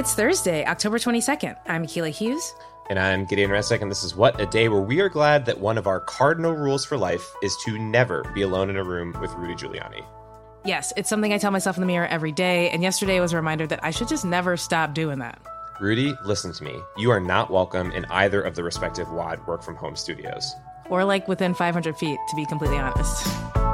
It's Thursday, October 22nd. I'm Keela Hughes. And I'm Gideon Resnick, and this is What a Day, where we are glad that one of our cardinal rules for life is to never be alone in a room with Rudy Giuliani. Yes, it's something I tell myself in the mirror every day, and yesterday was a reminder that I should just never stop doing that. Rudy, listen to me. You are not welcome in either of the respective WAD work-from-home studios. Or like within 500 feet, to be completely honest.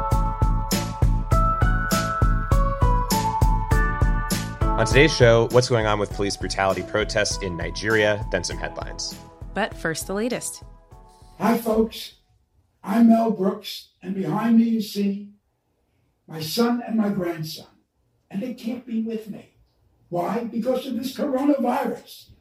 On today's show, what's going on with police brutality protests in Nigeria, then some headlines. But first, the latest. Hi, folks. I'm Mel Brooks, and behind me you see my son and my grandson, and they can't be with me. Why? Because of this coronavirus.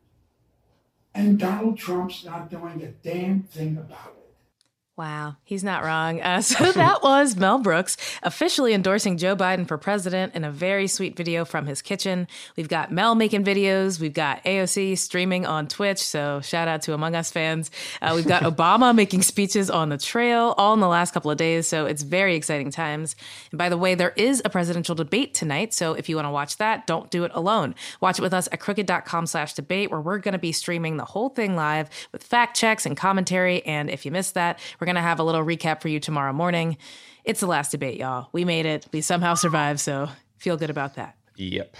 And Donald Trump's not doing a damn thing about it. Wow, he's not wrong. So that was Mel Brooks officially endorsing Joe Biden for president in a very sweet video from his kitchen. We've got Mel making videos. We've got AOC streaming on Twitch. So shout out to Among Us fans. We've got Obama making speeches on the trail all in the last couple of days. So it's very exciting times. And by the way, there is a presidential debate tonight. So if you want to watch that, don't do it alone. Watch it with us at crooked.com/debate, where we're going to be streaming the whole thing live with fact checks and commentary. And if you missed that, we're going to have a little recap for you tomorrow morning. It's the last debate, y'all. We made it. We somehow survived, so feel good about that. Yep.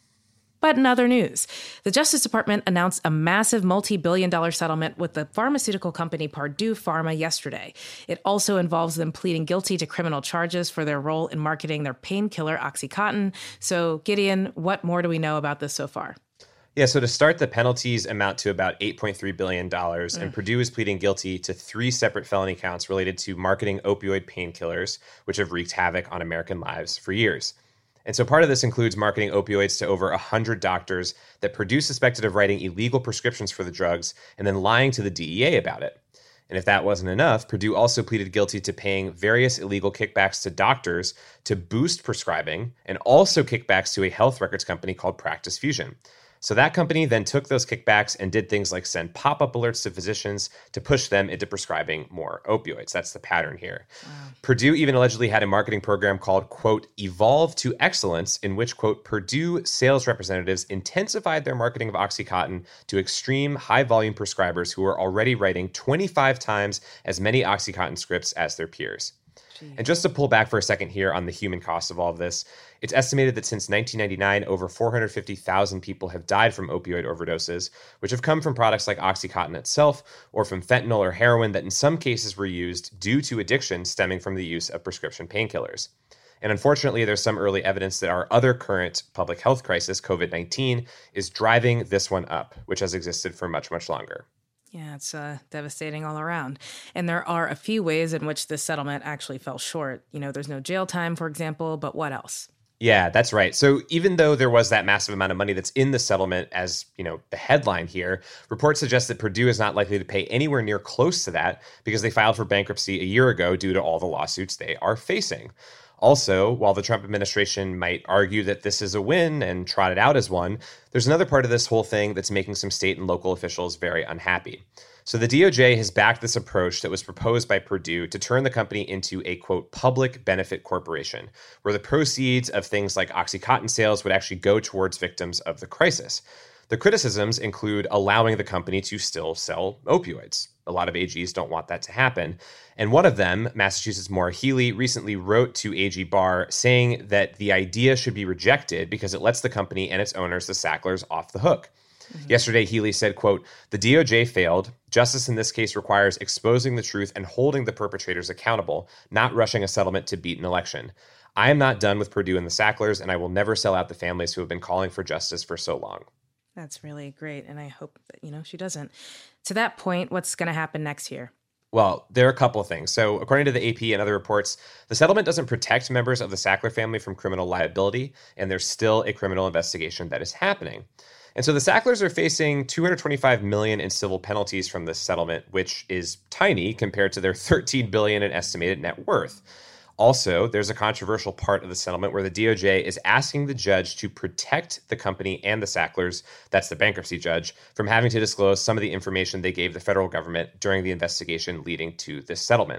But in other news, the Justice Department announced a massive multi-billion-dollar settlement with the pharmaceutical company Purdue Pharma yesterday. It also involves them pleading guilty to criminal charges for their role in marketing their painkiller OxyContin. So, Gideon, what more do we know about this so far? Yeah, so to start, the penalties amount to about $8.3 billion, and Purdue is pleading guilty to 3 separate felony counts related to marketing opioid painkillers, which have wreaked havoc on American lives for years. And so part of this includes marketing opioids to over 100 doctors that Purdue suspected of writing illegal prescriptions for the drugs and then lying to the DEA about it. And if that wasn't enough, Purdue also pleaded guilty to paying various illegal kickbacks to doctors to boost prescribing, and also kickbacks to a health records company called Practice Fusion. So that company then took those kickbacks and did things like send pop-up alerts to physicians to push them into prescribing more opioids. That's the pattern here. Wow. Purdue even allegedly had a marketing program called, quote, Evolve to Excellence, in which, quote, Purdue sales representatives intensified their marketing of OxyContin to extreme high-volume prescribers who were already writing 25 times as many OxyContin scripts as their peers. And just to pull back for a second here on the human cost of all of this, it's estimated that since 1999, over 450,000 people have died from opioid overdoses, which have come from products like OxyContin itself or from fentanyl or heroin that in some cases were used due to addiction stemming from the use of prescription painkillers. And unfortunately, there's some early evidence that our other current public health crisis, COVID-19, is driving this one up, which has existed for much, much longer. Yeah, it's devastating all around. And there are a few ways in which this settlement actually fell short. You know, there's no jail time, for example, but what else? Yeah, that's right. So even though there was that massive amount of money that's in the settlement as, you know, the headline here, reports suggest that Purdue is not likely to pay anywhere near close to that because they filed for bankruptcy a year ago due to all the lawsuits they are facing. Also, while the Trump administration might argue that this is a win and trot it out as one, there's another part of this whole thing that's making some state and local officials very unhappy. So the DOJ has backed this approach that was proposed by Purdue to turn the company into a, quote, public benefit corporation, where the proceeds of things like OxyContin sales would actually go towards victims of the crisis. The criticisms include allowing the company to still sell opioids. A lot of AGs don't want that to happen. And one of them, Massachusetts Maura Healey, recently wrote to AG Barr saying that the idea should be rejected because it lets the company and its owners, the Sacklers, off the hook. Mm-hmm. Yesterday, Healey said, quote, the DOJ failed. Justice in this case requires exposing the truth and holding the perpetrators accountable, not rushing a settlement to beat an election. I am not done with Purdue and the Sacklers, and I will never sell out the families who have been calling for justice for so long. That's really great. And I hope that, she doesn't. To that point, what's going to happen next here? Well, there are a couple of things. So according to the AP and other reports, the settlement doesn't protect members of the Sackler family from criminal liability, and there's still a criminal investigation that is happening. And so the Sacklers are facing $225 million in civil penalties from this settlement, which is tiny compared to their $13 billion in estimated net worth. Also, there's a controversial part of the settlement where the DOJ is asking the judge to protect the company and the Sacklers, that's the bankruptcy judge, from having to disclose some of the information they gave the federal government during the investigation leading to this settlement.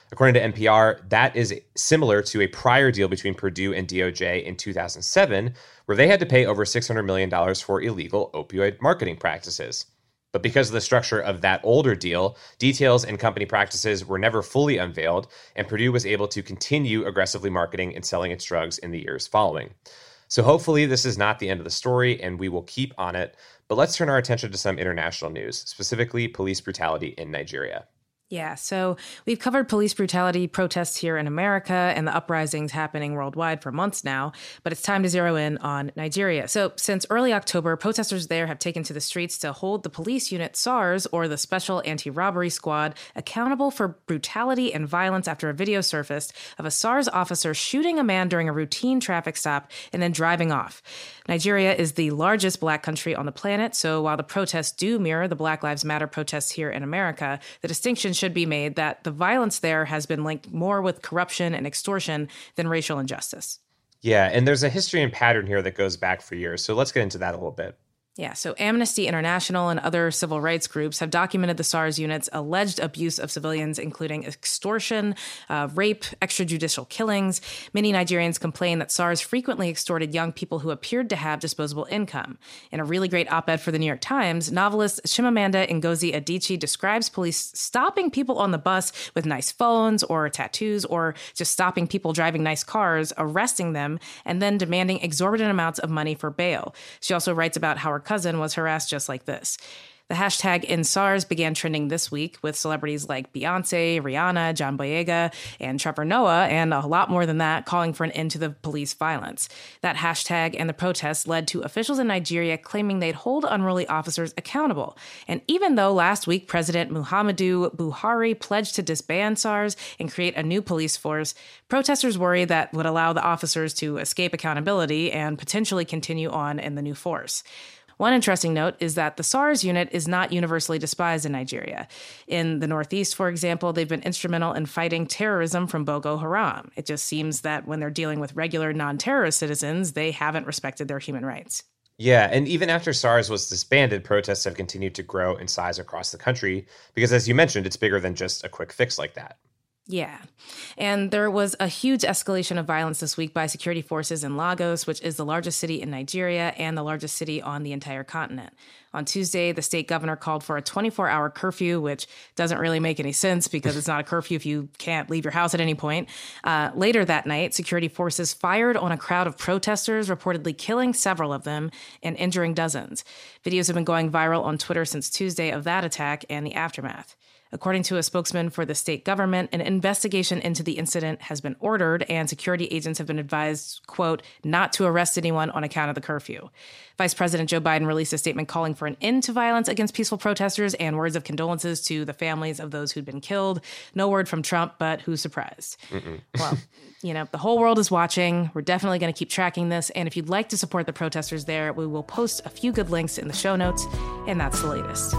According to NPR, that is similar to a prior deal between Purdue and DOJ in 2007, where they had to pay over $600 million for illegal opioid marketing practices. But because of the structure of that older deal, details and company practices were never fully unveiled, and Purdue was able to continue aggressively marketing and selling its drugs in the years following. So hopefully this is not the end of the story, and we will keep on it. But let's turn our attention to some international news, specifically police brutality in Nigeria. Yeah, so we've covered police brutality protests here in America and the uprisings happening worldwide for months now, but it's time to zero in on Nigeria. So since early October, protesters there have taken to the streets to hold the police unit SARS, or the Special Anti-Robbery Squad, accountable for brutality and violence after a video surfaced of a SARS officer shooting a man during a routine traffic stop and then driving off. Nigeria is the largest Black country on the planet, so while the protests do mirror the Black Lives Matter protests here in America, the distinction should be made that the violence there has been linked more with corruption and extortion than racial injustice. Yeah, and there's a history and pattern here that goes back for years, so let's get into that a little bit. Yeah, so Amnesty International and other civil rights groups have documented the SARS unit's alleged abuse of civilians, including extortion, rape, extrajudicial killings. Many Nigerians complain that SARS frequently extorted young people who appeared to have disposable income. In a really great op-ed for the New York Times, novelist Chimamanda Ngozi Adichie describes police stopping people on the bus with nice phones or tattoos, or just stopping people driving nice cars, arresting them, and then demanding exorbitant amounts of money for bail. She also writes about how her cousin was harassed just like this. The hashtag #InSARS began trending this week with celebrities like Beyonce, Rihanna, John Boyega, and Trevor Noah, and a lot more than that, calling for an end to the police violence. That hashtag and the protests led to officials in Nigeria claiming they'd hold unruly officers accountable. And even though last week President Muhammadu Buhari pledged to disband SARS and create a new police force, protesters worry that would allow the officers to escape accountability and potentially continue on in the new force. One interesting note is that the SARS unit is not universally despised in Nigeria. In the Northeast, for example, they've been instrumental in fighting terrorism from Boko Haram. It just seems that when they're dealing with regular non-terrorist citizens, they haven't respected their human rights. Yeah, and even after SARS was disbanded, protests have continued to grow in size across the country because, as you mentioned, it's bigger than just a quick fix like that. Yeah. And there was a huge escalation of violence this week by security forces in Lagos, which is the largest city in Nigeria and the largest city on the entire continent. On Tuesday, the state governor called for a 24-hour curfew, which doesn't really make any sense because it's not a curfew if you can't leave your house at any point. Later that night, security forces fired on a crowd of protesters, reportedly killing several of them and injuring dozens. Videos have been going viral on Twitter since Tuesday of that attack and the aftermath. According to a spokesman for the state government, an investigation into the incident has been ordered and security agents have been advised, quote, not to arrest anyone on account of the curfew. Vice President Joe Biden released a statement calling for an end to violence against peaceful protesters and words of condolences to the families of those who'd been killed. No word from Trump, but who's surprised? Well, the whole world is watching. We're definitely going to keep tracking this. And if you'd like to support the protesters there, we will post a few good links in the show notes. And that's the latest.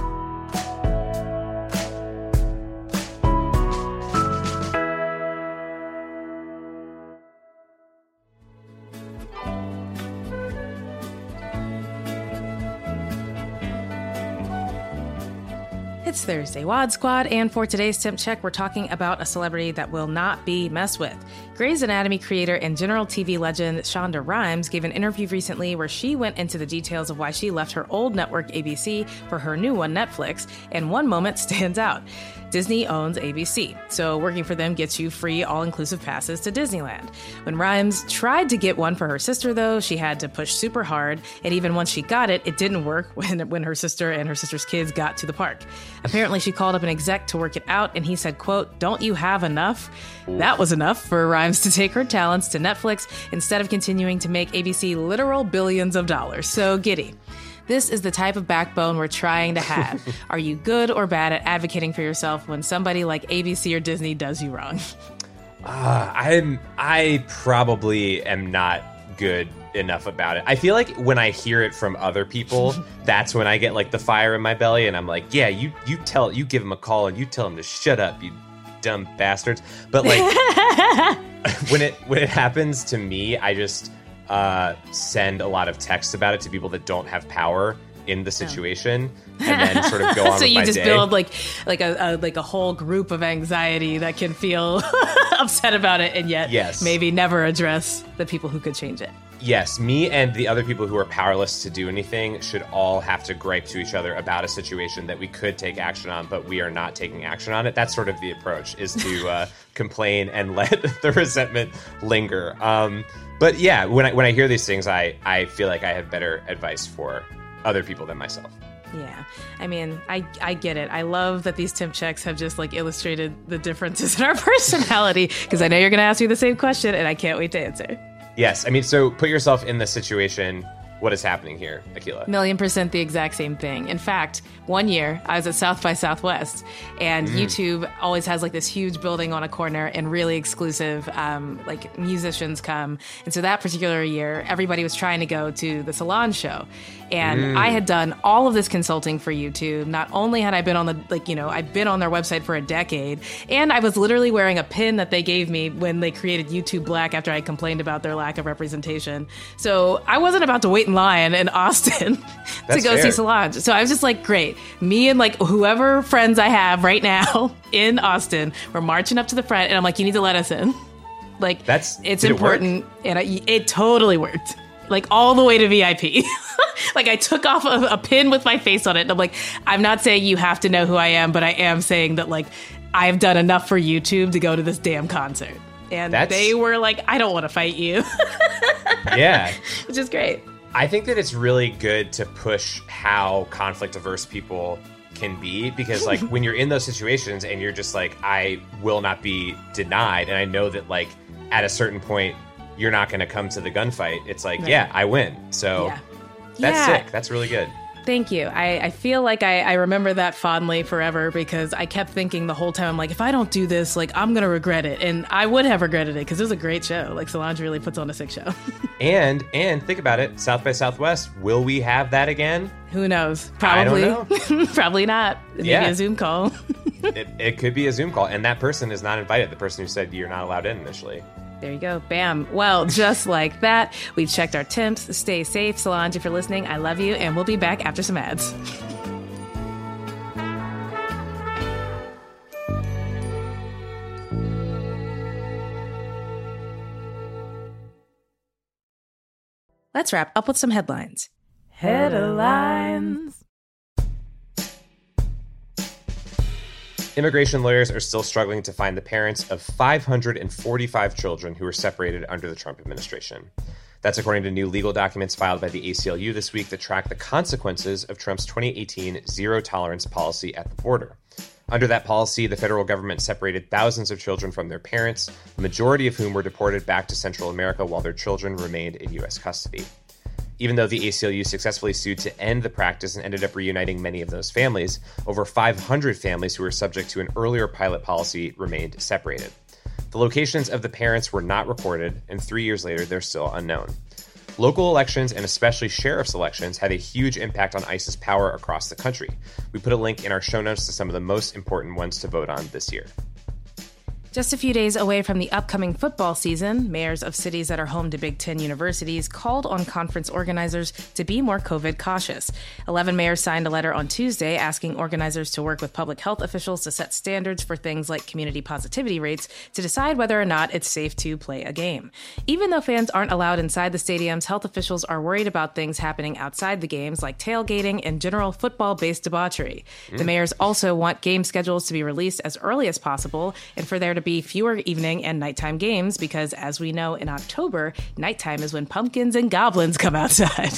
It's Thursday WAD Squad, and for today's Temp Check, we're talking about a celebrity that will not be messed with. Grey's Anatomy creator and general TV legend Shonda Rhimes gave an interview recently where she went into the details of why she left her old network ABC for her new one, Netflix, and one moment stands out. Disney owns ABC, so working for them gets you free all-inclusive passes to Disneyland. When Rhimes tried to get one for her sister, though, she had to push super hard, and even once she got it, it didn't work when her sister and her sister's kids got to the park. Apparently, she called up an exec to work it out, and he said, quote, "Don't you have enough?" That was enough for Rhimes to take her talents to Netflix instead of continuing to make ABC literal billions of dollars. So giddy. This is the type of backbone we're trying to have. Are you good or bad at advocating for yourself when somebody like ABC or Disney does you wrong? I probably am not good enough about it. I feel like when I hear it from other people, that's when I get like the fire in my belly, and I'm like, yeah, you give them a call and you tell them to shut up, you dumb bastards. But like when it happens to me, I just send a lot of texts about it to people that don't have power in the situation and then sort of go on so with my day. So you just build like a whole group of anxiety that can feel upset about it and yet maybe never address the people who could change it. Yes, me and the other people who are powerless to do anything should all have to gripe to each other about a situation that we could take action on, but we are not taking action on it. That's sort of the approach, is to complain and let the resentment linger. But yeah, when I hear these things, I feel like I have better advice for other people than myself. Yeah. I mean, I get it. I love that these temp checks have just like illustrated the differences in our personality, because I know you're going to ask me the same question and I can't wait to answer. Yes. I mean, so put yourself in the situation. What is happening here, Akilah? 1,000,000% the exact same thing. In fact, one year I was at South by Southwest, and YouTube always has like this huge building on a corner and really exclusive like musicians come. And so that particular year, everybody was trying to go to the Solange show. And I had done all of this consulting for YouTube. Not only had I been on I've been on their website for a decade, and I was literally wearing a pin that they gave me when they created YouTube Black after I complained about their lack of representation. So I wasn't about to wait in line in Austin to go see Solange. So I was just like, great. Me and like whoever friends I have right now in Austin, we're marching up to the front, and I'm like, you need to let us in. Like, it's important. And it totally worked. Like all the way to VIP. Like I took off a pin with my face on it. And I'm like, I'm not saying you have to know who I am, but I am saying that like I've done enough for YouTube to go to this damn concert. And they were like, I don't want to fight you. Yeah. Which is great. I think that it's really good to push how conflict averse people can be, because like when you're in those situations and you're just like, I will not be denied, and I know that like at a certain point you're not going to come to the gunfight, it's like, yeah, I win. So that's sick. That's really good. Thank you. I feel like I remember that fondly forever, because I kept thinking the whole time, I'm like, if I don't do this, like I'm going to regret it. And I would have regretted it, because it was a great show. Like Solange really puts on a sick show. And think about it. South by Southwest, will we have that again? Who knows? Probably. I don't know. Probably not. Maybe a Zoom call. It could be a Zoom call. And that person is not invited. The person who said you're not allowed in initially. There you go. Bam. Well, just like that, we've checked our temps. Stay safe. Solange, if you're listening, I love you. And we'll be back after some ads. Let's wrap up with some headlines. Headlines. Immigration lawyers are still struggling to find the parents of 545 children who were separated under the Trump administration. That's according to new legal documents filed by the ACLU this week that track the consequences of Trump's 2018 zero-tolerance policy at the border. Under that policy, the federal government separated thousands of children from their parents, the majority of whom were deported back to Central America while their children remained in U.S. custody. Even though the ACLU successfully sued to end the practice and ended up reuniting many of those families, over 500 families who were subject to an earlier pilot policy remained separated. The locations of the parents were not recorded, and 3 years later, they're still unknown. Local elections, and especially sheriff's elections, had a huge impact on ICE's power across the country. We put a link in our show notes to some of the most important ones to vote on this year. Just a few days away from the upcoming football season, mayors of cities that are home to Big Ten universities called on conference organizers to be more COVID cautious. 11 mayors signed a letter on Tuesday asking organizers to work with public health officials to set standards for things like community positivity rates to decide whether or not it's safe to play a game. Even though fans aren't allowed inside the stadiums, health officials are worried about things happening outside the games like tailgating and general football-based debauchery. The mayors also want game schedules to be released as early as possible and for there to be fewer evening and nighttime games, because as we know, in October, nighttime is when pumpkins and goblins come outside.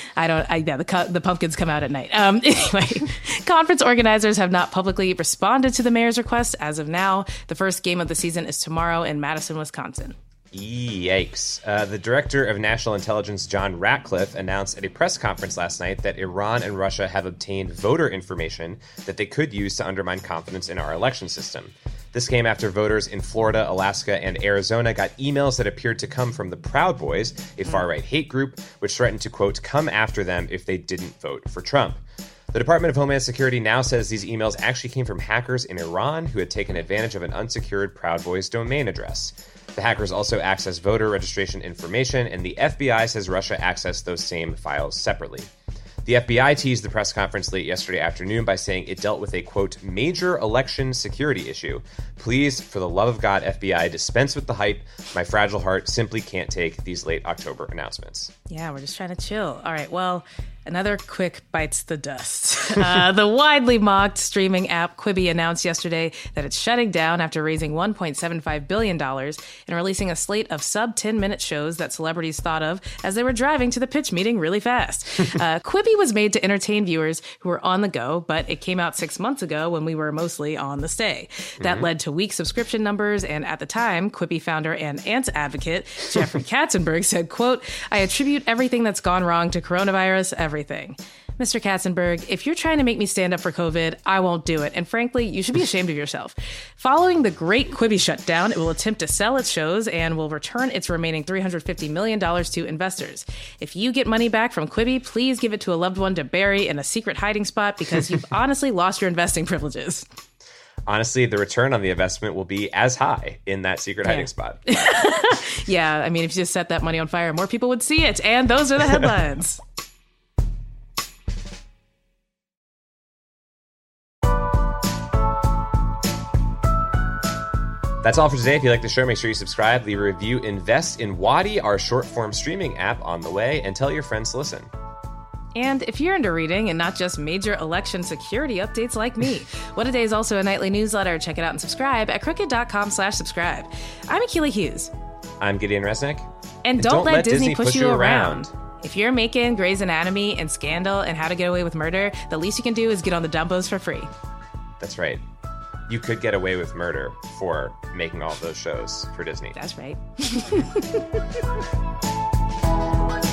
The pumpkins come out at night. Anyway, conference organizers have not publicly responded to the mayor's request as of now. The first game of the season is tomorrow in Madison, Wisconsin. Yikes. The director of national intelligence, John Ratcliffe, announced at a press conference last night that Iran and Russia have obtained voter information that they could use to undermine confidence in our election system. This came after voters in Florida, Alaska, and Arizona got emails that appeared to come from the Proud Boys, a far-right hate group, which threatened to, quote, come after them if they didn't vote for Trump. The Department of Homeland Security now says these emails actually came from hackers in Iran who had taken advantage of an unsecured Proud Boys domain address. The hackers also accessed voter registration information, and the FBI says Russia accessed those same files separately. The FBI teased the press conference late yesterday afternoon by saying it dealt with a, quote, major election security issue. Please, for the love of God, FBI, dispense with the hype. My fragile heart simply can't take these late October announcements. Yeah, we're just trying to chill. All right, well, another quick bites the dust. The widely mocked streaming app Quibi announced yesterday that it's shutting down after raising $1.75 billion and releasing a slate of sub-10-minute shows that celebrities thought of as they were driving to the pitch meeting really fast. Quibi was made to entertain viewers who were on the go, but it came out 6 months ago when we were mostly on the stay. That led to weak subscription numbers, and at the time, Quibi founder and ants advocate Jeffrey Katzenberg said, quote, I attribute everything that's gone wrong to coronavirus, everything. Mr. Katzenberg, if you're trying to make me stand up for COVID, I won't do it. And frankly, you should be ashamed of yourself. Following the great Quibi shutdown, it will attempt to sell its shows and will return its remaining $350 million to investors. If you get money back from Quibi, please give it to a loved one to bury in a secret hiding spot because you've honestly lost your investing privileges. Honestly, the return on the investment will be as high in that secret hiding spot. Yeah, I mean, if you just set that money on fire, more people would see it. And those are the headlines. That's all for today. If you like the show, make sure you subscribe, leave a review, invest in Wadi, our short-form streaming app on the way, and tell your friends to listen. And if you're into reading and not just major election security updates like me, What A Day is also a nightly newsletter. Check it out and subscribe at crooked.com/subscribe. I'm Akilah Hughes. I'm Gideon Resnick. And don't let Disney push you around. If you're making Grey's Anatomy and Scandal and How to Get Away with Murder, the least you can do is get on the Dumbos for free. That's right. You could get away with murder for making all of those shows for Disney. That's right.